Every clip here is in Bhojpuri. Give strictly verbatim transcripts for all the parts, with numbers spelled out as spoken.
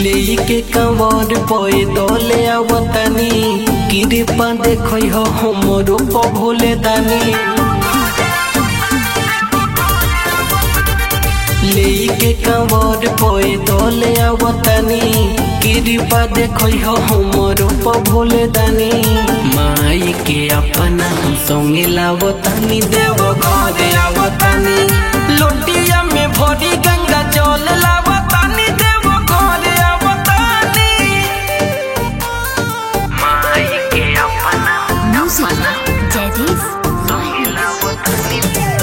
लेके कंवर पे दले आवतनी कृपा देखो हो हमरो को भोले दानी। लेके कंवर पे दले आवतनी कृपा देखो हो हमरो को भोले दानी। माई के अपना हम संगे लावतनी देव घर आवतनी लोटिया में भरी गंगा जल लावतनी देव घर आवतनी। माई के अपना Music Jadis संगे लावतनी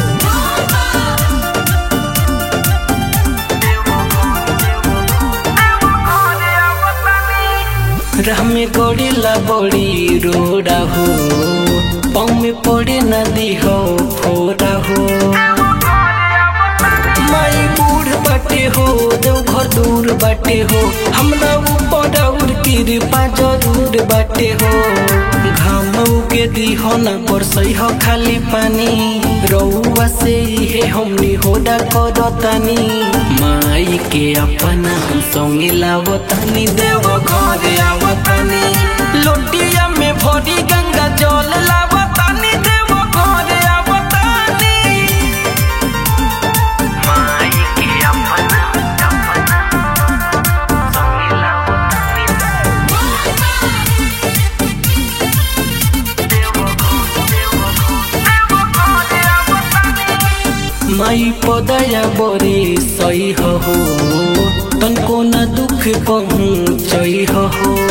राह में गड़ेला बड़ी रोड़ा हो पाँव में पड़े नदी हो फोड़ा हो। माई बूढ़ बाटे हो देव घर दूर बाटे हो हमरा ऊपर और कृपा जरूर बाटे हो। घाम के दिहो न बरसई हो खाली पानी रउआ से हे हमनी होडा करतानी। माई के अपना हम संगे लावतानी देव घर आवतानी लोटिया में भरी गंगा जल लावतानी देव घर आवतानी। माई के अपना अपना संगे लावतानी माई पदया बड़ी सही हो तनको न दुख पहुँचई हो।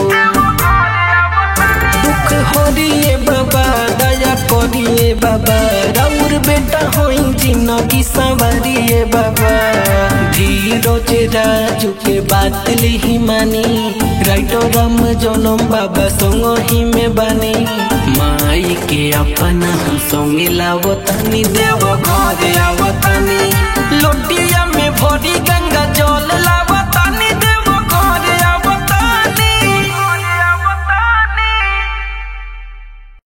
दुख हरिए बाबा दया करिए बाबा राउर बेटा होई जिंदगी संवरिए बाबा। धीरज राजू के बात लिही मानी राइटर राम जनम बाबा संग ही में बानी। माई के अपना हम संगे लावतानी देव घर आवतानी लोटिया में भरी गंगा जल